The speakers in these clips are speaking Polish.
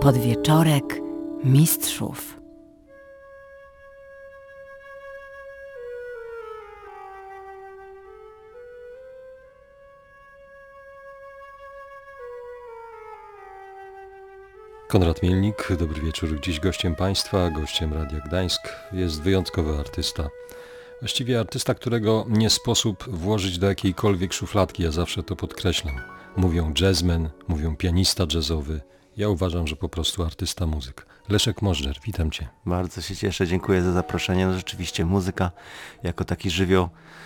Podwieczorek mistrzów. Konrad Mielnik, dobry wieczór. Dziś gościem Państwa, gościem Radia Gdańsk jest wyjątkowy artysta. Właściwie artysta, którego nie sposób włożyć do jakiejkolwiek szufladki, ja zawsze to podkreślam. Mówią jazzman, mówią pianista jazzowy. Ja uważam, że po prostu artysta muzyk. Leszek Możdżer, witam Cię. Bardzo się cieszę, dziękuję za zaproszenie. No rzeczywiście muzyka jako taki żywioł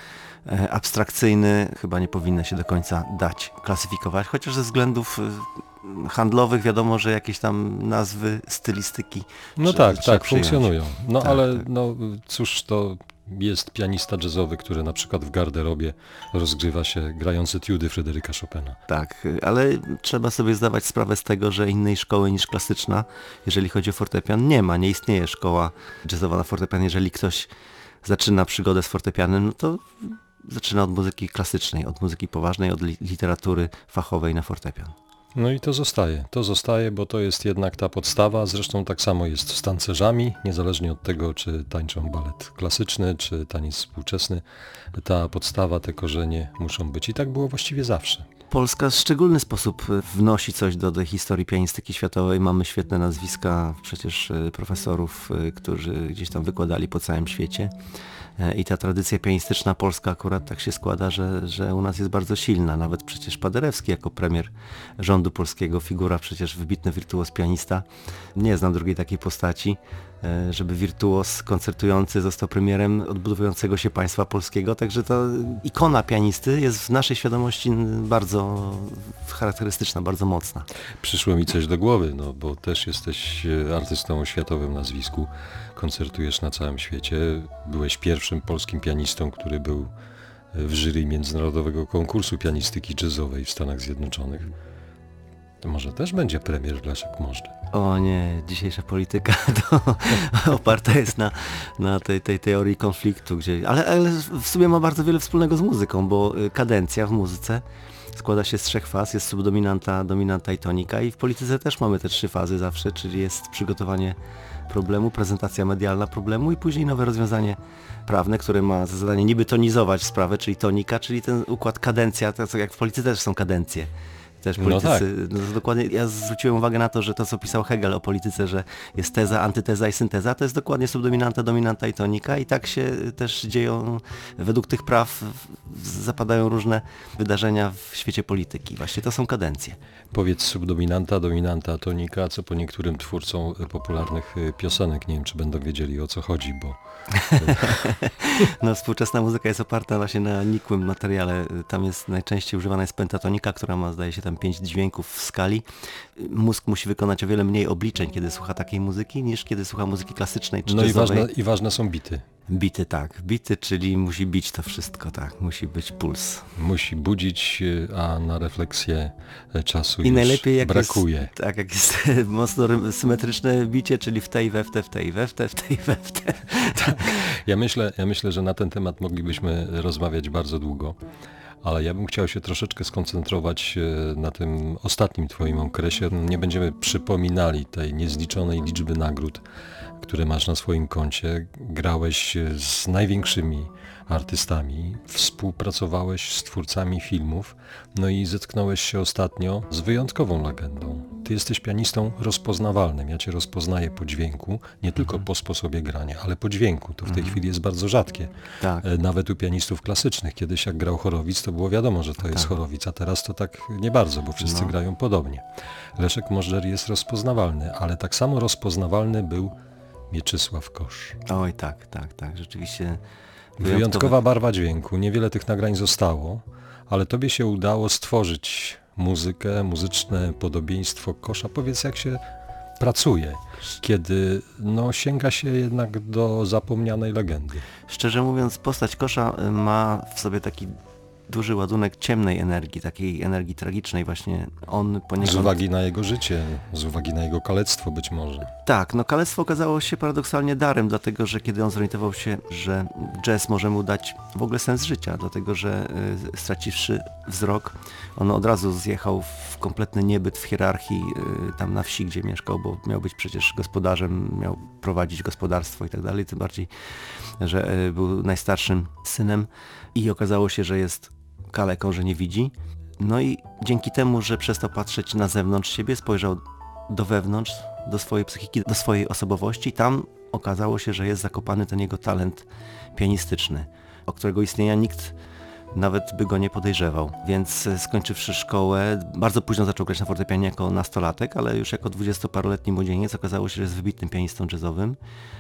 abstrakcyjny chyba nie powinna się do końca dać klasyfikować, chociaż ze względów handlowych wiadomo, że jakieś tam nazwy, stylistyki no tak funkcjonują. No tak, ale tak. No cóż, to jest pianista jazzowy, który na przykład w garderobie rozgrywa się grając etiudy Fryderyka Chopina. Tak, ale trzeba sobie zdawać sprawę z tego, że innej szkoły niż klasyczna, jeżeli chodzi o fortepian, nie istnieje szkoła jazzowa na fortepian. Jeżeli ktoś zaczyna przygodę z fortepianem, no to zaczyna od muzyki klasycznej, od muzyki poważnej, od literatury fachowej na fortepian. No i to zostaje, bo to jest jednak ta podstawa, zresztą tak samo jest z tancerzami, niezależnie od tego, czy tańczą balet klasyczny, czy taniec współczesny, ta podstawa, te korzenie muszą być i tak było właściwie zawsze. Polska w szczególny sposób wnosi coś do historii pianistyki światowej. Mamy świetne nazwiska, przecież profesorów, którzy gdzieś tam wykładali po całym świecie. I ta tradycja pianistyczna polska akurat tak się składa, że u nas jest bardzo silna. Nawet przecież Paderewski jako premier rządu polskiego, figura przecież wybitny wirtuos pianista. Nie znam drugiej takiej postaci, żeby wirtuos koncertujący został premierem odbudowującego się państwa polskiego. Także ta ikona pianisty jest w naszej świadomości bardzo charakterystyczna, bardzo mocna. Przyszło mi coś do głowy, no bo też jesteś artystą o światowym nazwisku, koncertujesz na całym świecie, byłeś pierwszym polskim pianistą, który był w jury międzynarodowego konkursu pianistyki jazzowej w Stanach Zjednoczonych. To może też będzie premier Leszek Możdżer. O nie, dzisiejsza polityka to oparta jest na tej teorii konfliktu, ale w sumie ma bardzo wiele wspólnego z muzyką, bo kadencja w muzyce składa się z 3 faz, jest subdominanta, dominanta i tonika i w polityce też mamy te 3 fazy zawsze, czyli jest przygotowanie problemu, prezentacja medialna problemu i później nowe rozwiązanie prawne, które ma za zadanie niby tonizować sprawę, czyli tonika, czyli ten układ kadencja, to co jak w polityce też są kadencje. Też politycy, no dokładnie, ja zwróciłem uwagę na to, że to co pisał Hegel o polityce, że jest teza, antyteza i synteza, to jest dokładnie subdominanta, dominanta i tonika i tak się też dzieją, według tych praw zapadają różne wydarzenia w świecie polityki. Właśnie to są kadencje. Powiedz subdominanta, dominanta, tonika, co po niektórym twórcom popularnych piosenek, nie wiem czy będą wiedzieli o co chodzi, bo... No współczesna muzyka jest oparta właśnie na nikłym materiale, tam jest najczęściej używana jest pentatonika, która ma zdaje się tam 5 dźwięków w skali. Mózg musi wykonać o wiele mniej obliczeń, kiedy słucha takiej muzyki, niż kiedy słucha muzyki klasycznej czy jazzowej. No i ważne są bity. Bity, tak. Bity, czyli musi bić to wszystko, tak. Musi być puls. Musi budzić, a na refleksję czasu I już najlepiej jak brakuje. Jest, tak, jak jest mocno symetryczne bicie, czyli w te i we w te, w te i we w te, w te i we w te. Tak. Ja myślę, że na ten temat moglibyśmy rozmawiać bardzo długo, ale ja bym chciał się troszeczkę skoncentrować na tym ostatnim Twoim okresie. Nie będziemy przypominali tej niezliczonej liczby nagród, które masz na swoim koncie. Grałeś z największymi artystami, współpracowałeś z twórcami filmów, no i zetknąłeś się ostatnio z wyjątkową legendą. Ty jesteś pianistą rozpoznawalnym, ja Cię rozpoznaję po dźwięku, nie tylko po sposobie grania, ale po dźwięku. To w tej chwili jest bardzo rzadkie. Tak. Nawet u pianistów klasycznych. Kiedyś jak grał Chorowic, to było wiadomo, że to jest Chorowic, a teraz to tak nie bardzo, bo wszyscy grają podobnie. Leszek Możdżer jest rozpoznawalny, ale tak samo rozpoznawalny był Mieczysław Kosz. Oj, tak, rzeczywiście. Wyjątkowa barwa dźwięku. Niewiele tych nagrań zostało, ale Tobie się udało stworzyć muzykę, muzyczne podobieństwo Kosza. Powiedz, jak się pracuje, kiedy sięga się jednak do zapomnianej legendy. Szczerze mówiąc, postać Kosza ma w sobie taki duży ładunek ciemnej energii, takiej energii tragicznej właśnie. On poniekąd... Z uwagi na jego życie, z uwagi na jego kalectwo być może. Tak, no kalectwo okazało się paradoksalnie darem, dlatego że kiedy on zorientował się, że jazz może mu dać w ogóle sens życia, dlatego że straciwszy wzrok, on od razu zjechał w kompletny niebyt w hierarchii tam na wsi, gdzie mieszkał, bo miał być przecież gospodarzem, miał prowadzić gospodarstwo i tak dalej, tym bardziej, że był najstarszym synem i okazało się, że jest kaleką, że nie widzi. No i dzięki temu, że przestał patrzeć na zewnątrz siebie, spojrzał do wewnątrz, do swojej psychiki, do swojej osobowości, tam okazało się, że jest zakopany ten jego talent pianistyczny, o którego istnienia nikt nawet by go nie podejrzewał. Więc skończywszy szkołę, bardzo późno zaczął grać na fortepianie jako nastolatek, ale już jako 20-paroletni młodzieniec okazało się, że jest wybitnym pianistą jazzowym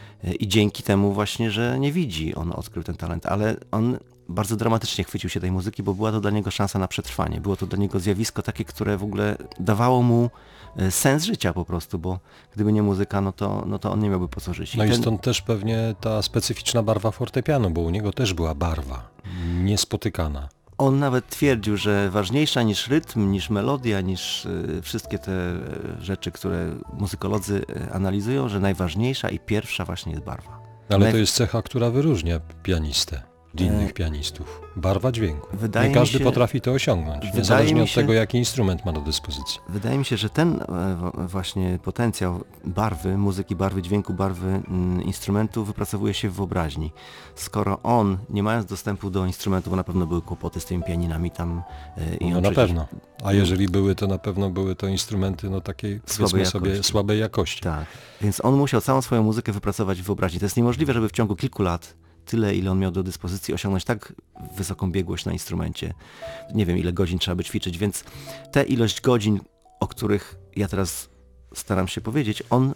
i dzięki temu właśnie, że nie widzi, on odkrył ten talent, ale on bardzo dramatycznie chwycił się tej muzyki, bo była to dla niego szansa na przetrwanie. Było to dla niego zjawisko takie, które w ogóle dawało mu sens życia po prostu, bo gdyby nie muzyka, no to on nie miałby po co żyć. No i stąd też pewnie ta specyficzna barwa fortepianu, bo u niego też była barwa niespotykana. On nawet twierdził, że ważniejsza niż rytm, niż melodia, niż wszystkie te rzeczy, które muzykolodzy analizują, że najważniejsza i pierwsza właśnie jest barwa. Ale to jest cecha, która wyróżnia pianistę od innych pianistów. Barwa dźwięku. Nie każdy potrafi to osiągnąć, niezależnie od tego, jaki instrument ma do dyspozycji. Wydaje mi się, że ten właśnie potencjał barwy, muzyki, barwy dźwięku, barwy instrumentu wypracowuje się w wyobraźni. Skoro on, nie mając dostępu do instrumentu, bo na pewno były kłopoty z tymi pianinami tam i no na pewno. A jeżeli były, to na pewno były to instrumenty takiej, powiedzmy sobie, słabej jakości. Tak, więc on musiał całą swoją muzykę wypracować w wyobraźni. To jest niemożliwe, żeby w ciągu kilku lat tyle, ile on miał do dyspozycji, osiągnąć tak wysoką biegłość na instrumencie. Nie wiem, ile godzin trzeba by ćwiczyć, więc tę ilość godzin, o których ja teraz staram się powiedzieć, on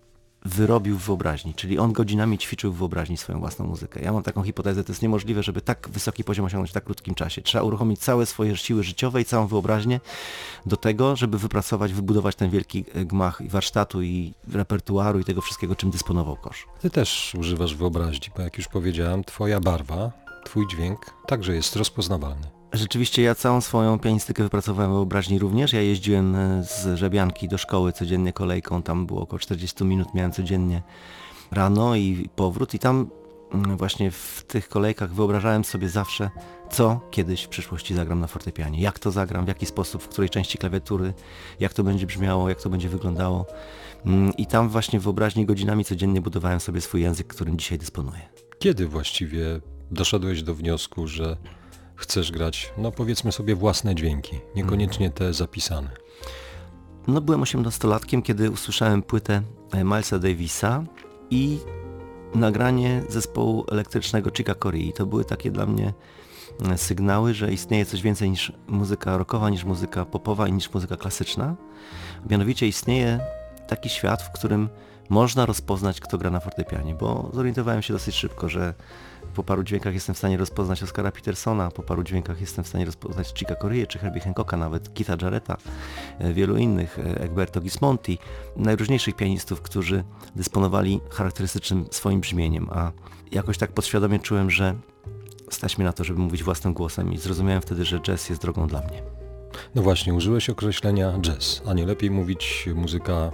wyrobił w wyobraźni, czyli on godzinami ćwiczył w wyobraźni swoją własną muzykę. Ja mam taką hipotezę, to jest niemożliwe, żeby tak wysoki poziom osiągnąć w tak krótkim czasie. Trzeba uruchomić całe swoje siły życiowe i całą wyobraźnię do tego, żeby wypracować, wybudować ten wielki gmach i warsztatu i repertuaru i tego wszystkiego, czym dysponował Kosz. Ty też używasz wyobraźni, bo jak już powiedziałem, twoja barwa, twój dźwięk także jest rozpoznawalny. Rzeczywiście ja całą swoją pianistykę wypracowałem w wyobraźni również. Ja jeździłem z Żabianki do szkoły codziennie kolejką, tam było około 40 minut, miałem codziennie rano i powrót i tam właśnie w tych kolejkach wyobrażałem sobie zawsze, co kiedyś w przyszłości zagram na fortepianie, jak to zagram, w jaki sposób, w której części klawiatury, jak to będzie brzmiało, jak to będzie wyglądało. I tam właśnie w wyobraźni godzinami codziennie budowałem sobie swój język, którym dzisiaj dysponuję. Kiedy właściwie doszedłeś do wniosku, że chcesz grać, powiedzmy sobie, własne dźwięki, niekoniecznie te zapisane? No byłem 18-latkiem, kiedy usłyszałem płytę Milesa Davisa i nagranie zespołu elektrycznego Chica Corea. To były takie dla mnie sygnały, że istnieje coś więcej niż muzyka rockowa, niż muzyka popowa i niż muzyka klasyczna. Mianowicie istnieje taki świat, w którym można rozpoznać, kto gra na fortepianie, bo zorientowałem się dosyć szybko, że po paru dźwiękach jestem w stanie rozpoznać Oscara Petersona, po paru dźwiękach jestem w stanie rozpoznać Chica Corea, czy Herbie Hancocka, nawet Keitha Jarretta, wielu innych, Egberto Gismonti, najróżniejszych pianistów, którzy dysponowali charakterystycznym swoim brzmieniem, a jakoś tak podświadomie czułem, że stać mnie na to, żeby mówić własnym głosem i zrozumiałem wtedy, że jazz jest drogą dla mnie. No właśnie, użyłeś określenia jazz, a nie lepiej mówić muzyka,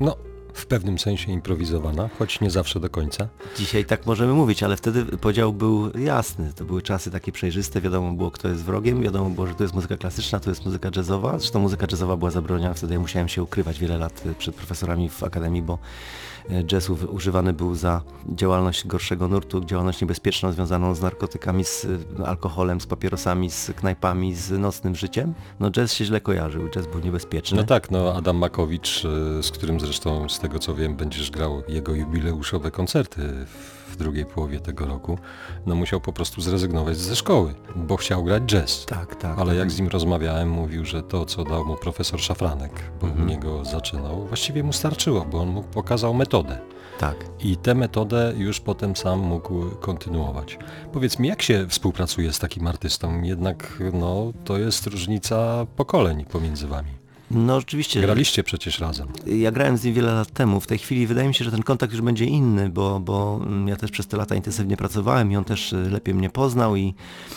w pewnym sensie improwizowana, choć nie zawsze do końca. Dzisiaj tak możemy mówić, ale wtedy podział był jasny. To były czasy takie przejrzyste, wiadomo było, kto jest wrogiem, wiadomo było, że to jest muzyka klasyczna, to jest muzyka jazzowa. Zresztą muzyka jazzowa była zabroniona, wtedy ja musiałem się ukrywać wiele lat przed profesorami w akademii, bo jazz używany był za działalność gorszego nurtu, działalność niebezpieczną związaną z narkotykami, z alkoholem, z papierosami, z knajpami, z nocnym życiem. Jazz się źle kojarzył, jazz był niebezpieczny. No tak, Adam Makowicz, z którym zresztą z tego co wiem będziesz grał jego jubileuszowe koncerty w drugiej połowie tego roku, musiał po prostu zrezygnować ze szkoły, bo chciał grać jazz. Tak. Ale jak z nim rozmawiałem, mówił, że to co dał mu profesor Szafranek, bo u niego zaczynał, właściwie mu starczyło, bo on mu pokazał metodę. Tak. I tę metodę już potem sam mógł kontynuować. Powiedz mi, jak się współpracuje z takim artystą? Jednak to jest różnica pokoleń pomiędzy wami. No oczywiście. Graliście przecież razem. Ja grałem z nim wiele lat temu. W tej chwili wydaje mi się, że ten kontakt już będzie inny, bo ja też przez te lata intensywnie pracowałem i on też lepiej mnie poznał i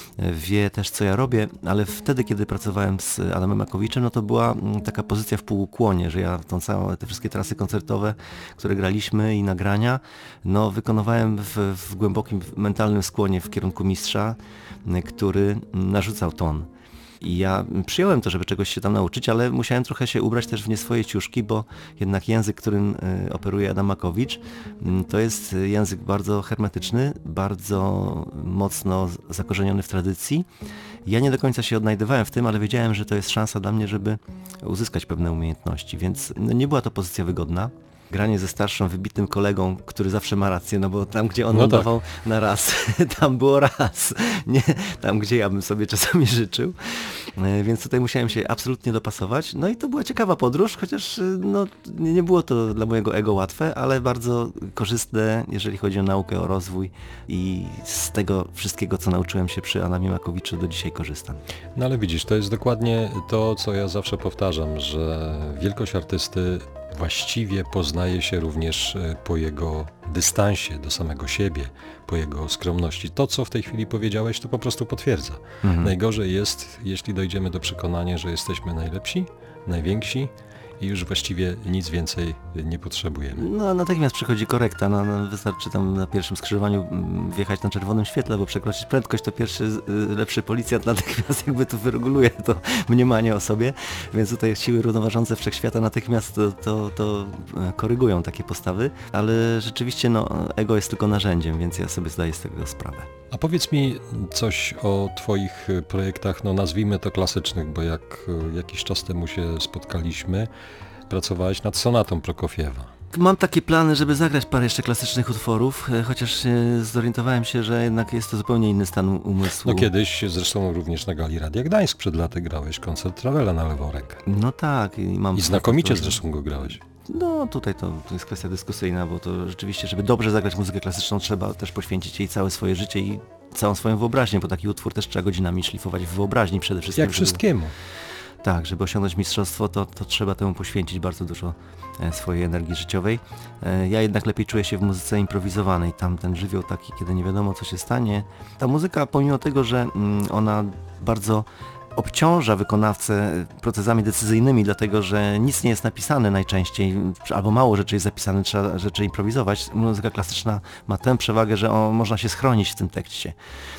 wie też, co ja robię, ale wtedy, kiedy pracowałem z Adamem Makowiczem, no to była taka pozycja w półukłonie, że ja te wszystkie trasy koncertowe, które graliśmy i nagrania, no wykonywałem w głębokim mentalnym skłonie w kierunku mistrza, który narzucał ton. I ja przyjąłem to, żeby czegoś się tam nauczyć, ale musiałem trochę się ubrać też w nie swoje ciuszki, bo jednak język, którym operuje Adam Makowicz, to jest język bardzo hermetyczny, bardzo mocno zakorzeniony w tradycji. Ja nie do końca się odnajdywałem w tym, ale wiedziałem, że to jest szansa dla mnie, żeby uzyskać pewne umiejętności, więc nie była to pozycja wygodna. Granie ze starszym, wybitnym kolegą, który zawsze ma rację, no bo tam, gdzie on lądował na raz, tam było raz, nie tam, gdzie ja bym sobie czasami życzył. Więc tutaj musiałem się absolutnie dopasować. No i to była ciekawa podróż, chociaż no, nie było to dla mojego ego łatwe, ale bardzo korzystne, jeżeli chodzi o naukę, o rozwój i z tego wszystkiego, co nauczyłem się przy Adamie Makowiczu, do dzisiaj korzystam. No ale widzisz, to jest dokładnie to, co ja zawsze powtarzam, że wielkość artysty właściwie poznaje się również po jego dystansie do samego siebie, po jego skromności. To, co w tej chwili powiedziałeś, to po prostu potwierdza. Najgorzej jest, jeśli dojdziemy do przekonania, że jesteśmy najlepsi, najwięksi i już właściwie nic więcej nie potrzebujemy. No natychmiast przychodzi korekta, no, wystarczy tam na pierwszym skrzyżowaniu wjechać na czerwonym świetle, bo przekroczyć prędkość, to pierwszy lepszy policjant natychmiast jakby tu wyreguluje to mniemanie o sobie, więc tutaj siły równoważące wszechświata natychmiast to korygują takie postawy, ale rzeczywiście no, ego jest tylko narzędziem, więc ja sobie zdaję z tego sprawę. A powiedz mi coś o Twoich projektach, no nazwijmy to klasycznych, bo jak jakiś czas temu się spotkaliśmy, pracowałeś nad sonatą Prokofiewa. Mam takie plany, żeby zagrać parę jeszcze klasycznych utworów, chociaż zorientowałem się, że jednak jest to zupełnie inny stan umysłu. No kiedyś, zresztą również na Gali Radia Gdańsk przed laty grałeś koncert Travela na lewą rękę. No tak. I znakomicie zresztą go grałeś. No tutaj to jest kwestia dyskusyjna, bo to rzeczywiście, żeby dobrze zagrać muzykę klasyczną, trzeba też poświęcić jej całe swoje życie i całą swoją wyobraźnię, bo taki utwór też trzeba godzinami szlifować w wyobraźni przede wszystkim. Jak wszystkiemu. Tak, żeby osiągnąć mistrzostwo, to trzeba temu poświęcić bardzo dużo swojej energii życiowej. Ja jednak lepiej czuję się w muzyce improwizowanej. Tam ten żywioł taki, kiedy nie wiadomo, co się stanie. Ta muzyka, pomimo tego, że ona bardzo obciąża wykonawcę procesami decyzyjnymi, dlatego że nic nie jest napisane najczęściej, albo mało rzeczy jest zapisane, trzeba rzeczy improwizować. Muzyka klasyczna ma tę przewagę, że można się schronić w tym tekście,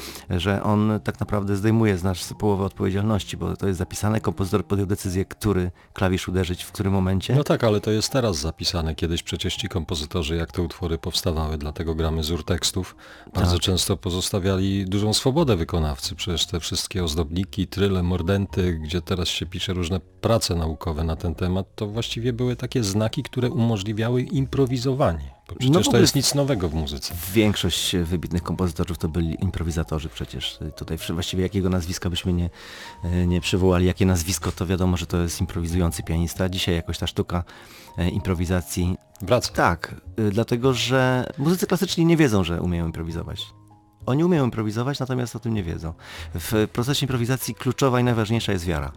że on tak naprawdę zdejmuje z nas połowę odpowiedzialności, bo to jest zapisane, kompozytor podjął decyzję, który klawisz uderzyć w którym momencie. No tak, ale to jest teraz zapisane. Kiedyś przecież ci kompozytorzy, jak te utwory powstawały, dlatego gramy z urtekstów, bardzo często pozostawiali dużą swobodę wykonawcy. Przecież te wszystkie ozdobniki, tryle, mordenty, gdzie teraz się pisze różne prace naukowe na ten temat, to właściwie były takie znaki, które umożliwiały improwizowanie. Bo przecież to jest nic nowego w muzyce. Większość wybitnych kompozytorów to byli improwizatorzy przecież. Tutaj właściwie jakiego nazwiska byśmy nie przywołali, jakie nazwisko, to wiadomo, że to jest improwizujący pianista. Dzisiaj jakoś ta sztuka improwizacji wraca. Tak, dlatego że muzycy klasyczni nie wiedzą, że umieją improwizować. Oni umieją improwizować, natomiast o tym nie wiedzą. W procesie improwizacji kluczowa i najważniejsza jest wiara.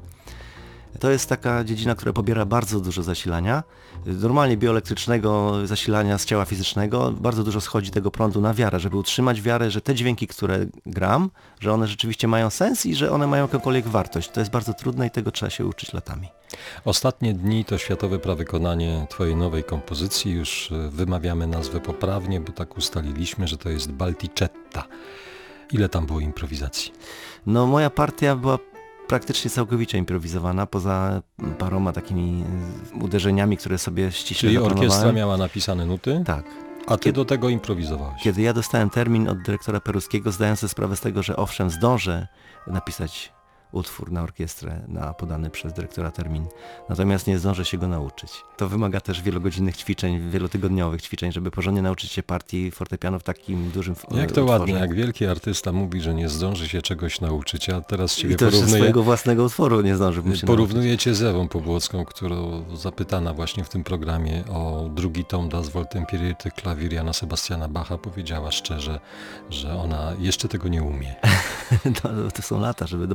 To jest taka dziedzina, która pobiera bardzo dużo zasilania. Normalnie bioelektrycznego zasilania z ciała fizycznego. Bardzo dużo schodzi tego prądu na wiarę, żeby utrzymać wiarę, że te dźwięki, które gram, że one rzeczywiście mają sens i że one mają jakąkolwiek wartość. To jest bardzo trudne i tego trzeba się uczyć latami. Ostatnie dni to światowe prawykonanie Twojej nowej kompozycji. Już wymawiamy nazwę poprawnie, bo tak ustaliliśmy, że to jest Balticetta. Ile tam było improwizacji? No moja partia była praktycznie całkowicie improwizowana, poza paroma takimi uderzeniami, które sobie ściśle zaplanowałem. Czyli orkiestra miała napisane nuty? Tak. A ty do tego improwizowałeś? Kiedy ja dostałem termin od dyrektora Peruskiego, zdając sobie sprawę z tego, że owszem, zdążę napisać utwór na orkiestrę na podany przez dyrektora termin, natomiast nie zdążę się go nauczyć. To wymaga też wielogodzinnych ćwiczeń, wielotygodniowych ćwiczeń, żeby porządnie nauczyć się partii fortepianu w takim dużym utworze. Jak to ładnie, jak wielki artysta mówi, że nie zdąży się czegoś nauczyć, a teraz ciebie I to porównuje... swojego własnego utworu nie zdąży się Porównuję cię z Ewą Pobłocką, którą zapytana właśnie w tym programie o drugi tom Das Wohltemperierte Klavier Jana Sebastiana Bacha, powiedziała szczerze, że ona jeszcze tego nie umie. To są lata, żeby do Bacha dobrze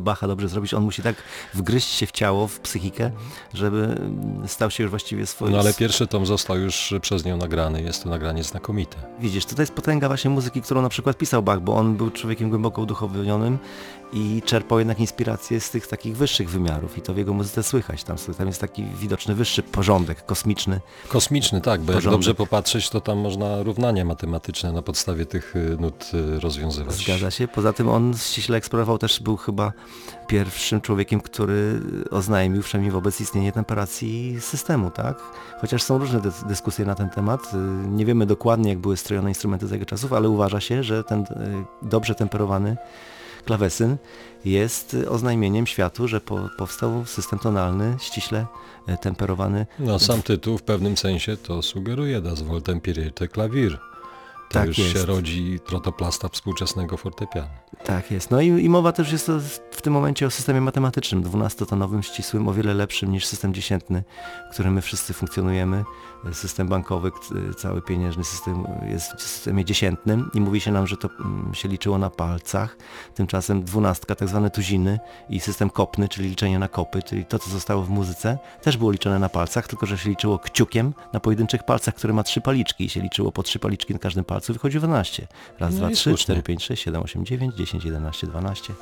zrobić. On musi tak wgryźć się w ciało, w psychikę, żeby stał się już właściwie swoim. No ale pierwszy tom został już przez nią nagrany, jest to nagranie znakomite. Widzisz, tutaj jest potęga właśnie muzyki, którą na przykład pisał Bach, bo on był człowiekiem głęboko uduchowionym i czerpał jednak inspiracje z tych takich wyższych wymiarów i to w jego muzyce słychać. Tam jest taki widoczny wyższy porządek, kosmiczny. Kosmiczny, tak, bo jak Porządek. dobrze popatrzeć, to tam można równania matematyczne na podstawie tych nut rozwiązywać. Zgadza się. Poza tym on ściśle eksplorował, też był chyba pierwszym człowiekiem, który oznajmił wszędzie wobec istnienie temperacji systemu, tak? Chociaż są różne dyskusje na ten temat. Nie wiemy dokładnie, jak były strojone instrumenty z jego czasów, ale uważa się, że ten dobrze temperowany klawesyn jest oznajmieniem światu, że powstał system tonalny, ściśle temperowany. No sam tytuł w pewnym sensie to sugeruje Das Wohltemperierte Klavier. To Tak już jest. się rodzi protoplasta współczesnego fortepianu. Tak jest. No i mowa też jest w tym momencie o systemie matematycznym, 12-tonowym, ścisłym, o wiele lepszym niż system dziesiętny, w którym my wszyscy funkcjonujemy. System bankowy, cały pieniężny system jest w systemie dziesiętnym i mówi się nam, że to się liczyło na palcach. Tymczasem 12, tak zwane tuziny i system kopny, czyli liczenie na kopy, czyli to, co zostało w muzyce, też było liczone na palcach, tylko że się liczyło kciukiem na pojedynczych palcach, które ma 3 paliczki i się liczyło po 3 paliczki na każdym palcu, wychodzi 12. Raz, No dwa, i 3, słusznie. 4, 5, 6, 7, 8, 9, 10, 11, 12.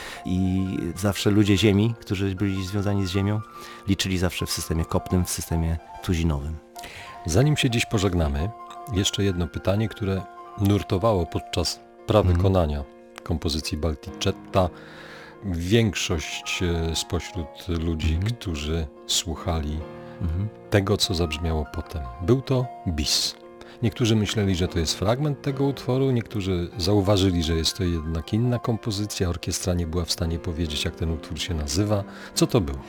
I zawsze ludzie Ziemi, którzy byli związani z Ziemią, liczyli zawsze w systemie kopnym, w systemie tuzinowym. Zanim się dziś pożegnamy, jeszcze jedno pytanie, które nurtowało podczas prawykonania kompozycji Balticetta większość spośród ludzi, którzy słuchali tego, co zabrzmiało potem. Był to bis. Niektórzy myśleli, że to jest fragment tego utworu, niektórzy zauważyli, że jest to jednak inna kompozycja, orkiestra nie była w stanie powiedzieć, jak ten utwór się nazywa. Co to było?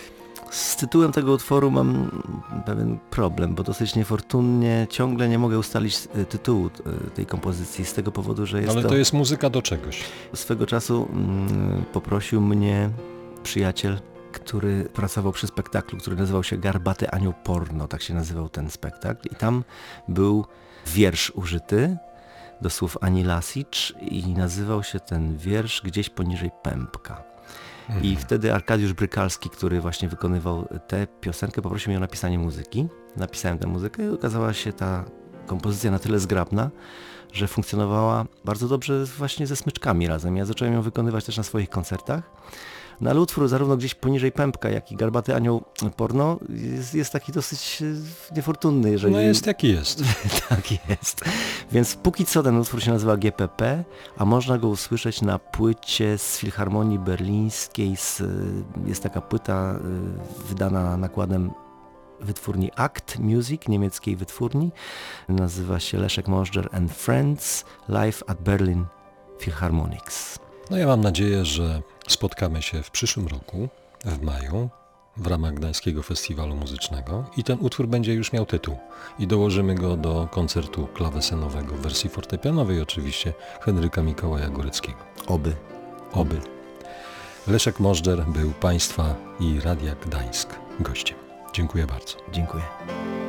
Z tytułem tego utworu mam pewien problem, bo dosyć niefortunnie ciągle nie mogę ustalić tytułu tej kompozycji z tego powodu, że jest Ale to jest muzyka do czegoś. Swego czasu poprosił mnie przyjaciel, który pracował przy spektaklu, który nazywał się Garbaty Anioł Porno, tak się nazywał ten spektakl i tam był wiersz użyty do słów Ani Lasicz i nazywał się ten wiersz Gdzieś poniżej pępka. I wtedy Arkadiusz Brykalski, który właśnie wykonywał tę piosenkę, poprosił mnie o napisanie muzyki. Napisałem tę muzykę i okazała się ta kompozycja na tyle zgrabna, że funkcjonowała bardzo dobrze właśnie ze smyczkami razem. Ja zacząłem ją wykonywać też na swoich koncertach. No ale utwór zarówno Gdzieś poniżej pępka, jak i Garbaty Anioł Porno jest taki dosyć niefortunny. Jeżeli... No jest jaki jest. Tak jest. Więc póki co ten utwór się nazywa GPP, a można go usłyszeć na płycie z Filharmonii Berlińskiej. Jest taka płyta wydana nakładem wytwórni Act Music, niemieckiej wytwórni. Nazywa się Leszek Możdżer and Friends Live at Berlin Philharmonics. No ja mam nadzieję, że spotkamy się w przyszłym roku, w maju, w ramach Gdańskiego Festiwalu Muzycznego i ten utwór będzie już miał tytuł i dołożymy go do koncertu klawesynowego w wersji fortepianowej oczywiście Henryka Mikołaja Góreckiego. Oby. Leszek Możdżer był Państwa i Radia Gdańsk gościem. Dziękuję bardzo. Dziękuję.